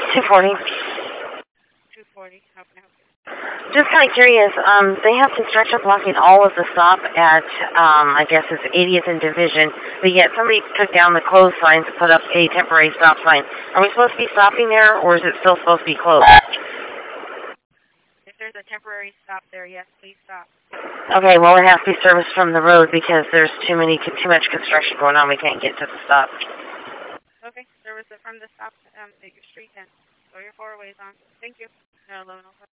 240. 240. How can I help you? Just kind of curious. They have construction blocking all of the stop at, I guess it's 80th and Division, but yet somebody took down the closed sign to put up a temporary stop sign. Are we supposed to be stopping there, or is it still supposed to be closed? If there's a temporary stop there, yes, please stop. Okay, well, it has to be serviced from the road because there's too much construction going on. We can't get to the stop. Okay, service it from the stop at your street then. So your 4 ways on. Thank you. No,